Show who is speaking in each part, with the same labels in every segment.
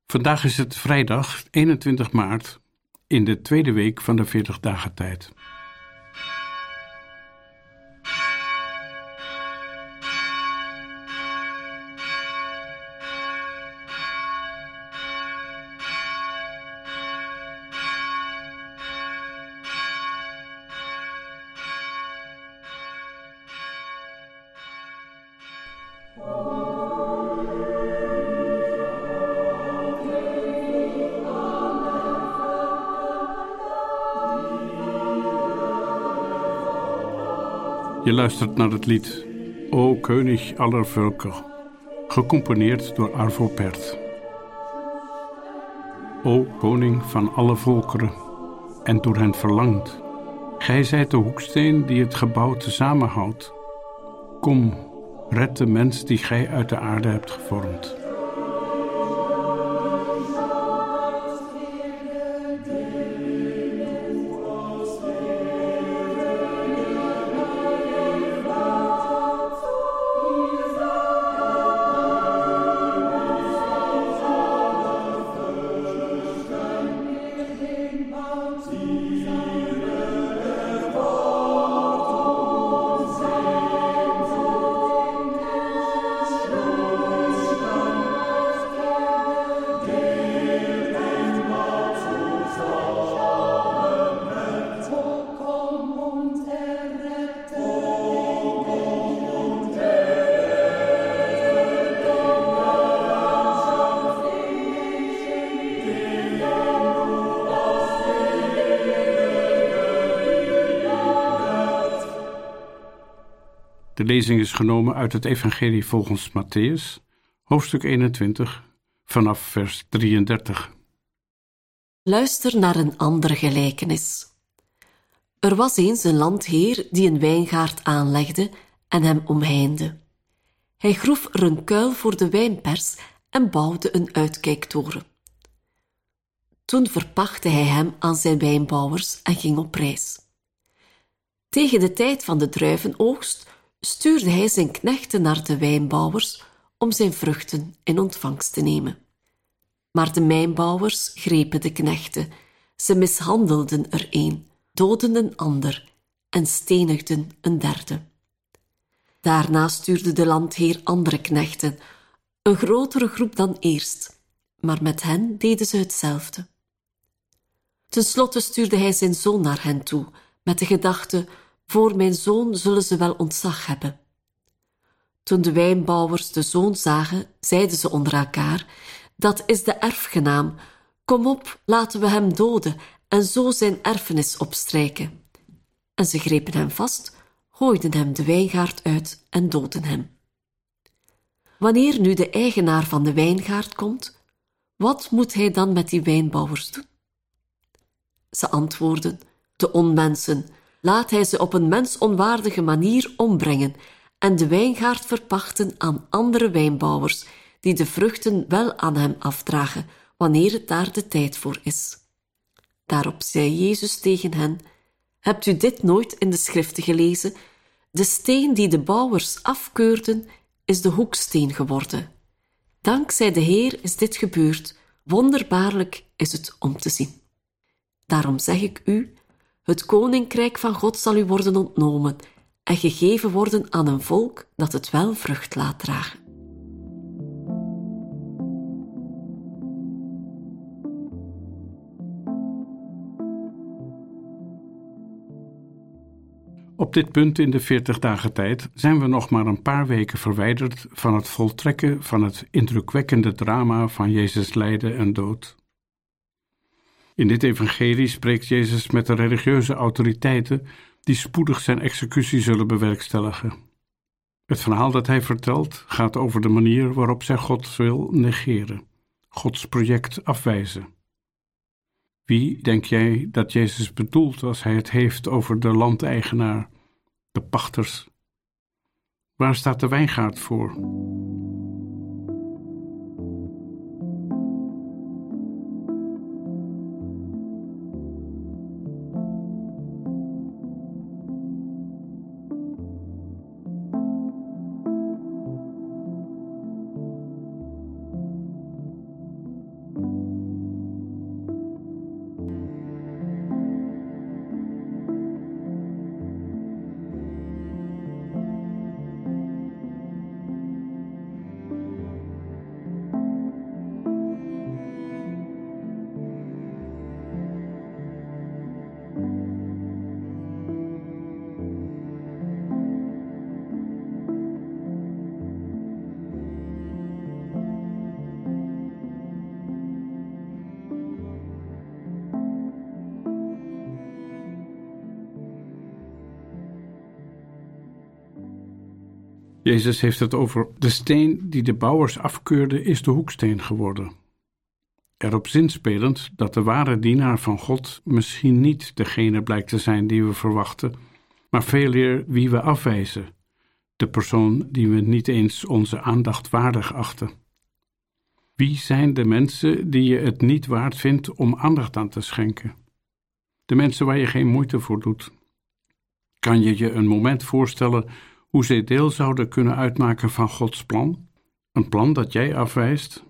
Speaker 1: Vandaag is het vrijdag 21 maart in de tweede week van de 40 dagen tijd. Je luistert naar het lied O König aller Völker, gecomponeerd door Arvo Pärt. O koning van alle volkeren, en door hen verlangt, gij zijt de hoeksteen die het gebouw samenhoudt. Kom, red de mens die gij uit de aarde hebt gevormd. De lezing is genomen uit het Evangelie volgens Mattheüs, hoofdstuk 21, vanaf vers 33.
Speaker 2: Luister naar een andere gelijkenis. Er was eens een landheer die een wijngaard aanlegde en hem omheinde. Hij groef er een kuil voor de wijnpers en bouwde een uitkijktoren. Toen verpachtte hij hem aan zijn wijnbouwers en ging op reis. Tegen de tijd van de druivenoogst stuurde hij zijn knechten naar de wijnbouwers om zijn vruchten in ontvangst te nemen. Maar de wijnbouwers grepen de knechten, ze mishandelden er een, doodden een ander en stenigden een derde. Daarna stuurde de landheer andere knechten, een grotere groep dan eerst, maar met hen deden ze hetzelfde. Ten slotte stuurde hij zijn zoon naar hen toe, met de gedachte: voor mijn zoon zullen ze wel ontzag hebben. Toen de wijnbouwers de zoon zagen, zeiden ze onder elkaar: dat is de erfgenaam. Kom op, laten we hem doden en zo zijn erfenis opstrijken. En ze grepen hem vast, gooiden hem de wijngaard uit en doodden hem. Wanneer nu de eigenaar van de wijngaard komt, wat moet hij dan met die wijnbouwers doen? Ze antwoordden: de onmensen. Laat hij ze op een mensonwaardige manier ombrengen en de wijngaard verpachten aan andere wijnbouwers, die de vruchten wel aan hem afdragen, wanneer het daar de tijd voor is. Daarop zei Jezus tegen hen: hebt u dit nooit in de schriften gelezen? De steen die de bouwers afkeurden, is de hoeksteen geworden. Dankzij de Heer is dit gebeurd, wonderbaarlijk is het om te zien. Daarom zeg ik u: het koninkrijk van God zal u worden ontnomen en gegeven worden aan een volk dat het wel vrucht laat dragen.
Speaker 1: Op dit punt in de 40 dagen tijd zijn we nog maar een paar weken verwijderd van het voltrekken van het indrukwekkende drama van Jezus' lijden en dood. In dit evangelie spreekt Jezus met de religieuze autoriteiten die spoedig zijn executie zullen bewerkstelligen. Het verhaal dat hij vertelt gaat over de manier waarop zij God wil negeren, Gods project afwijzen. Wie denk jij dat Jezus bedoelt als hij het heeft over de landeigenaar, de pachters? Waar staat de wijngaard voor? Jezus heeft het over de steen die de bouwers afkeurden is de hoeksteen geworden. Erop zinspelend dat de ware dienaar van God misschien niet degene blijkt te zijn die we verwachten, maar veeleer wie we afwijzen, de persoon die we niet eens onze aandacht waardig achten. Wie zijn de mensen die je het niet waard vindt om aandacht aan te schenken? De mensen waar je geen moeite voor doet. Kan je je een moment voorstellen hoe zij deel zouden kunnen uitmaken van Gods plan? Een plan dat jij afwijst?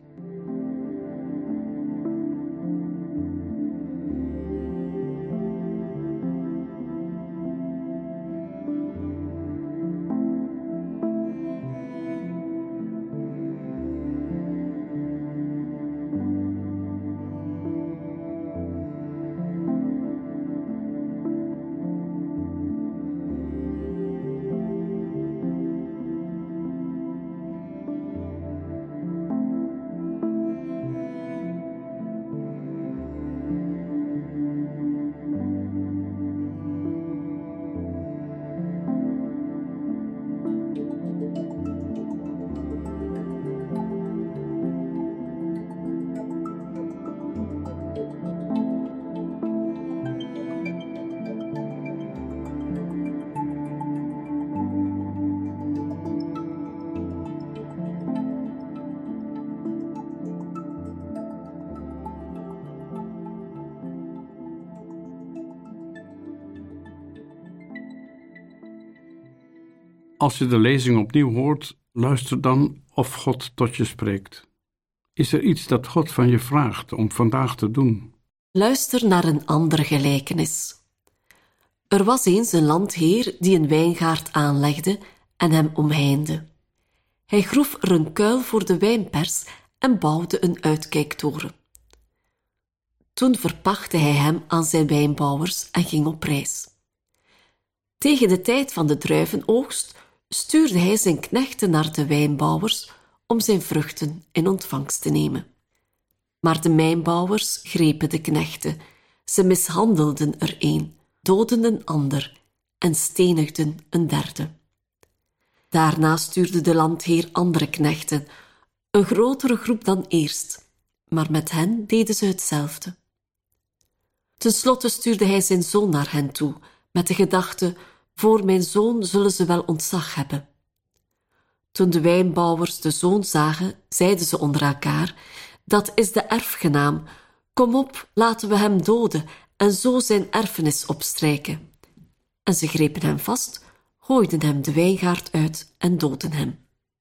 Speaker 1: Als je de lezing opnieuw hoort, luister dan of God tot je spreekt. Is er iets dat God van je vraagt om vandaag te doen?
Speaker 2: Luister naar een andere gelijkenis. Er was eens een landheer die een wijngaard aanlegde en hem omheinde. Hij groef er een kuil voor de wijnpers en bouwde een uitkijktoren. Toen verpachtte hij hem aan zijn wijnbouwers en ging op reis. Tegen de tijd van de druivenoogst stuurde hij zijn knechten naar de wijnbouwers om zijn vruchten in ontvangst te nemen. Maar de wijnbouwers grepen de knechten, ze mishandelden er een, doodden een ander en stenigden een derde. Daarna stuurde de landheer andere knechten, een grotere groep dan eerst, maar met hen deden ze hetzelfde. Ten slotte stuurde hij zijn zoon naar hen toe, met de gedachte: voor mijn zoon zullen ze wel ontzag hebben. Toen de wijnbouwers de zoon zagen, zeiden ze onder elkaar: dat is de erfgenaam. Kom op, laten we hem doden en zo zijn erfenis opstrijken. En ze grepen hem vast, gooiden hem de wijngaard uit en doodden hem.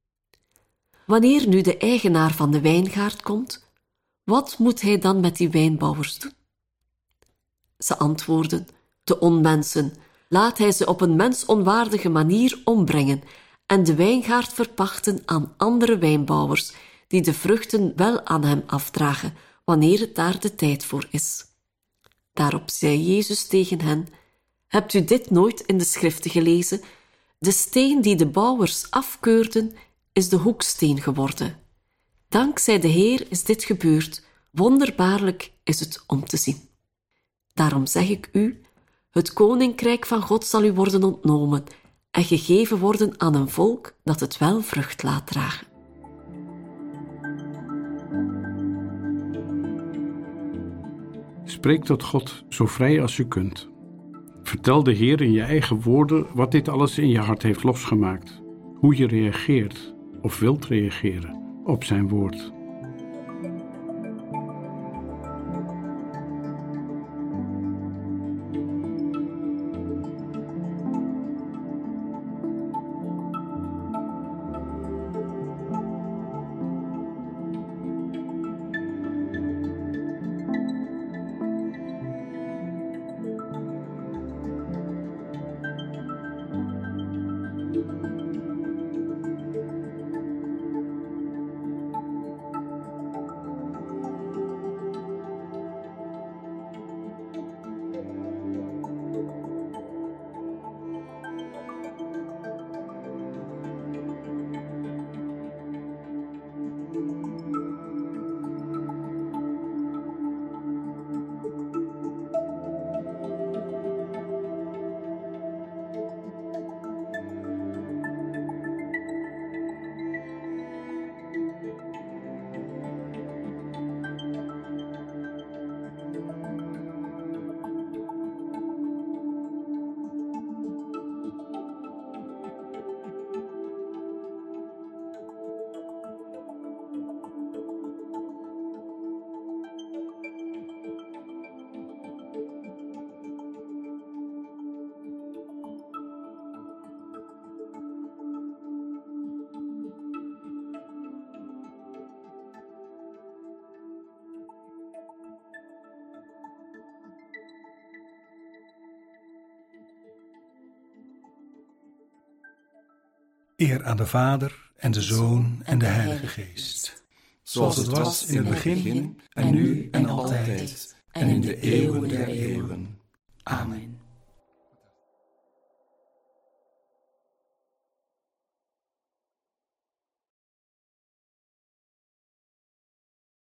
Speaker 2: Wanneer nu de eigenaar van de wijngaard komt, wat moet hij dan met die wijnbouwers doen? Ze antwoordden: de onmensen. Laat hij ze op een mensonwaardige manier ombrengen en de wijngaard verpachten aan andere wijnbouwers, die de vruchten wel aan hem afdragen, wanneer het daar de tijd voor is. Daarop zei Jezus tegen hen: hebt u dit nooit in de schriften gelezen? De steen die de bouwers afkeurden, is de hoeksteen geworden. Dankzij de Heer is dit gebeurd, wonderbaarlijk is het om te zien. Daarom zeg ik u, het koninkrijk van God zal u worden ontnomen en gegeven worden aan een volk dat het wel vrucht laat dragen.
Speaker 1: Spreek tot God zo vrij als u kunt. Vertel de Heer in je eigen woorden wat dit alles in je hart heeft losgemaakt. Hoe je reageert of wilt reageren op zijn woord.
Speaker 3: Eer aan de Vader en de Zoon en de Heilige Geest. Zoals het was in het begin, en nu en altijd, en in de eeuwen der eeuwen. Amen.